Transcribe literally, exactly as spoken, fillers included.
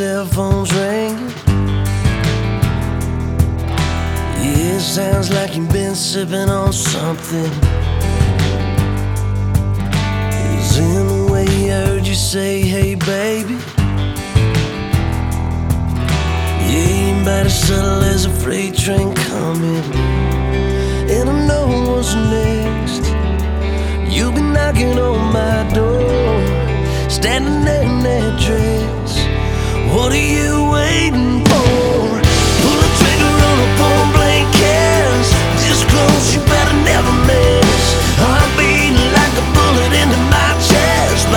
cell phone's ringing. Yeah, it sounds like you've been sipping on something. It's in the way I heard you say, hey baby. Yeah, you better settle, there's a freight train coming. And I know what's next. You'll be knocking on my door, standing there in that dress. What are you waiting